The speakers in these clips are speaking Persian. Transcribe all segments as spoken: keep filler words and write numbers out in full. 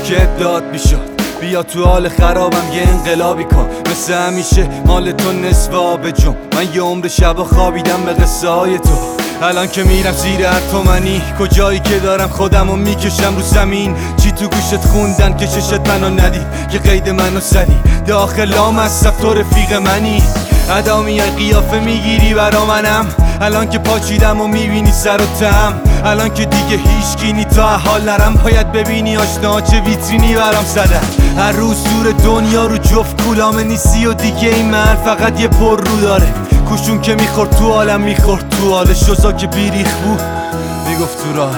که داد میشد بیا تو حال خرابم یه انقلابی کن، مثل همیشه مال تو نصف آب جم. من یه عمر شبا خوابیدم به قصه های تو، الان که میرم زیر هر تومنی کجایی که دارم خودمو میکشم رو زمین. چی تو گوشت خوندن که چشت منو ندید، که قید منو زدی داخل لامصب تو رفیق منی. ادا میای قیافه میگیری برا منم، الان که پاچیدم و میبینی سر و تم. الان که دیگه هیچ کینی تا حال نرم، باید ببینی آشنا چه ویترینی برام زدن. هر روز دور دنیا رو جفت کولامه نیستی و دیگه این من فقط یه پر رو داره. کوشون که میخورد تو عالم میخورد تو حال شوزا که بیریخ بود میگفت تو راه.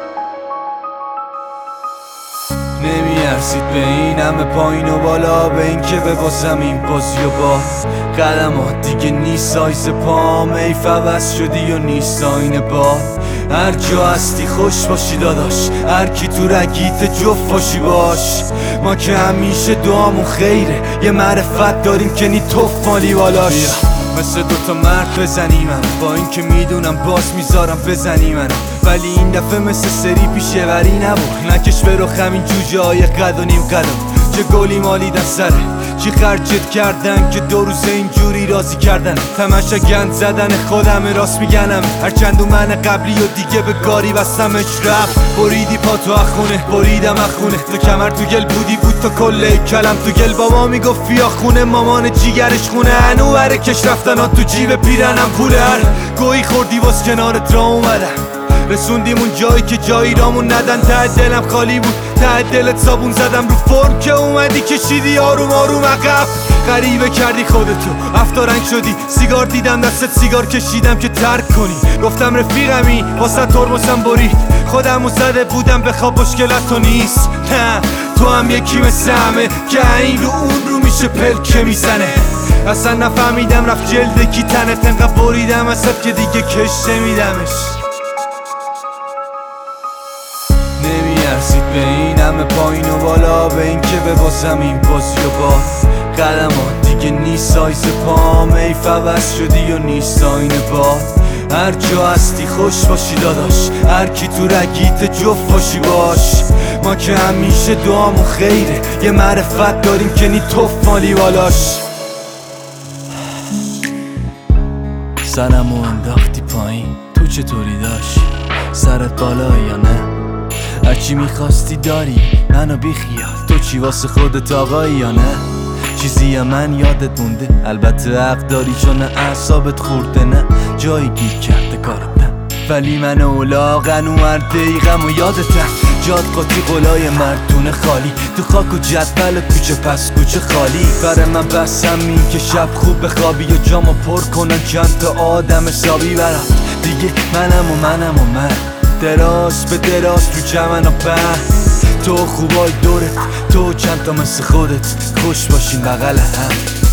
نمیارسید به این همه پایین و بالا، به این که ببازم این بازی و با قدمات دیگه نیست سایز پام. ای فوز شدی و نیست آینه با هر جا هستی خوش باشی داداش، هر کی تو رگیت جفت باشی باش. ما که همیشه دعامون خیره، یه معرفت داریم که نی توف مالی بالاش. مثل دوتا مرد بزنی من، با این که میدونم باز میذارم بزنی من، ولی این دفعه مثل سری پیشه وری نبود. نکش به رخم این جوجه های قد و نیم قدم، چه گلی مالیدن سره، چی خرجت کردن که دو روز اینجوری راضی کردن. تماشا گند زدن خودم راست میگنم، هرچند و من قبلی و دیگه به کاری بستمش رفت. بریدی پا تو اخونه بریدم اخونه، تو کمر تو گل بودی بود تو کله کلم تو گل. بابا میگفت بیا خونه، مامان جیگرش خونه، هنو بره کش رفتن ها تو جیب پیرنم پوله. هر گویی خوردی واس کنارت را اومدم، رسوندیم اون جایی که جایی رامون ندن. ته دلم خالی بود، ته دلت صابون زدم رو فرم که اومدی کشیدی آروم آروم عقب. غریبه کردی خودتو هفتا رنگ شدی، سیگار دیدم دستت سیگار کشیدم که ترک کنی. گفتم رفیقمی واسه ترمزم برید، خودمو زده بودم بخواب مشکلت تو نیست. نه تو هم یکی مثل همه که این رو اون رو میشه پلکه میزنه. اصلا نفهمیدم رفت جلد کی تنت، انقدر بریدم اصلا که دیگه کش نمیدمش. نمیارسید به این همه پایین و بالا، به این که ببازم این بازی و با قدمات دیگه نیست سایز پام. ای فوز شدی و نیست آینه با هر جا هستی خوش باشی داداش، هر کی تو رگیت جفت باشی باش. ما که همیشه دعامون خیره، یه معرفت داریم که نی توف مالی بالاش. سرمو انداختی پایین، تو چطوری داشت؟ سرت بالا یا نه؟ هرچی میخواستی داری منو بیخیال، تو چی واسه خودت آقایی یا نه؟ چیزی من یادت مونده؟ البته حق داری چون اعصابت خورده، نه جایی گیر کرده کارم نه، ولی من اولاغن و هر دقیقم و یادتم. جاد قاطی قلای مردونه خالی، تو خاک و جدول کوچه پس کوچه خالی. برای من بسم این که شب خوب بخوابی و جامو پر کنن چند تا آدم حسابی برم. دیگه منم و منم و من دراز به دراز تو جمن و بند. تو خوبای دورت، تو چند تا مثل خودت، خوش باشین بغل هم.